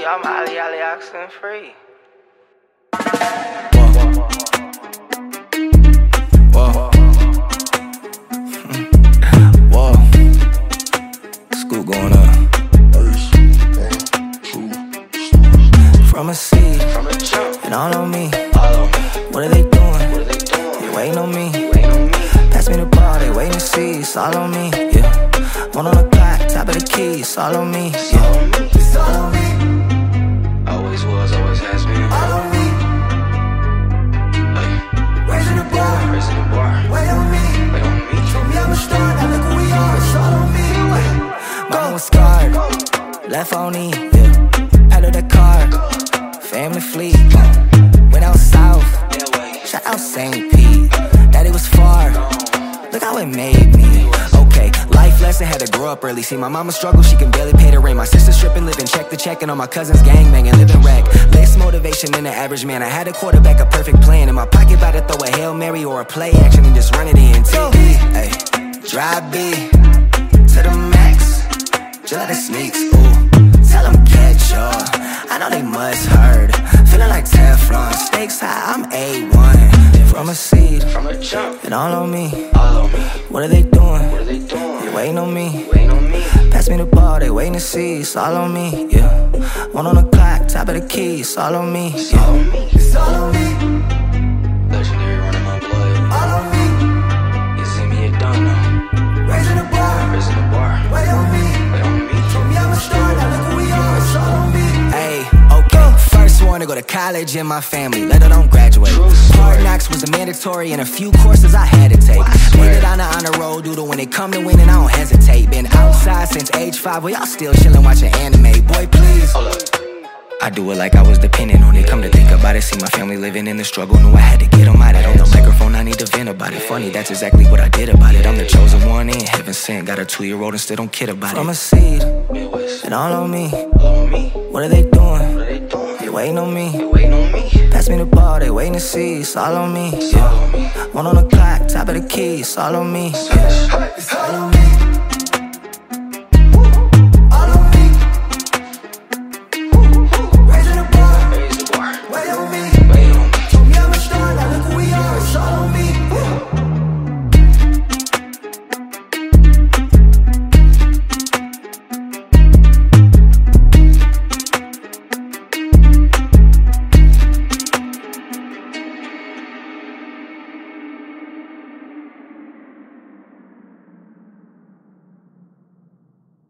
I'm Ali oxen free. Whoa. Whoa. Scoop going up. From a seed, and all on me. What are they doing? They waiting on me. Pass me the ball, they waiting to see. It's all on me, yeah. One on the clock, top of the key. It's all on me, yeah. It's all on me. Always was, always has been. All on me. Raising the bar, wait on me. Show me I'm a star, now look who we are. It's all on me. Mama was scarred, left on E, yeah. Out of the car, family fleet. Went out south, shout out St. Pete. Daddy was far, look how it made me. Okay, life lesson, had to grow up early. See my mama struggle, she can barely pay the rent. My sister stripping, living check to check. And all my cousins gang banging, living wreck. Less motivation than the average man. I had to quarterback a perfect plan. In my pocket, about to throw a Hail Mary or a play action and just run it in. TD, ay, drive B to the max, just like the sneaks, ooh. Tell them catch up, I know they must heard. Feeling like Teflon, stakes high, I'm A1. From a seed, From a jump, and all on me. all on me. What are they doing? What are they doing? They waiting on me. Waiting on me. Pass me the ball, they waiting to see. It's all on me, yeah. One on the clock, top of the key. It's all on me, It's all yeah. on me. It's all on me. Legendary running my blood. All on me. You see me, you don't know. Raising the bar, Raising the bar. wait on me. Wait on me. Show me I'm a star, now look who we are. It's all on me. Hey, okay. First one to go to college in my family, let alone graduate. Hard knocks was a mandatory and a few courses I had to take. Made it on the honor roll, doodle when it come to winning, I don't hesitate. Been outside since age 5, well y'all still chillin' watching anime. Boy, please. Hold up. I do it like I was dependent on it. Come to think about it, see my family living in the struggle. Knew I had to get them out it. On the microphone, I need to vent about it. Funny, that's exactly what I did about it. I'm the chosen one in heaven sent. Got a 2-year-old and still don't kid about it. From a seed, Midwest, and all on me. all on me. What are they doing? What are they doing? They waiting on me. They waiting on me. Pass me the ball, they waiting to see. It's all on me, It's all yeah. on me. One on the clock, top of the key. It's all on me, yeah. It's all on me.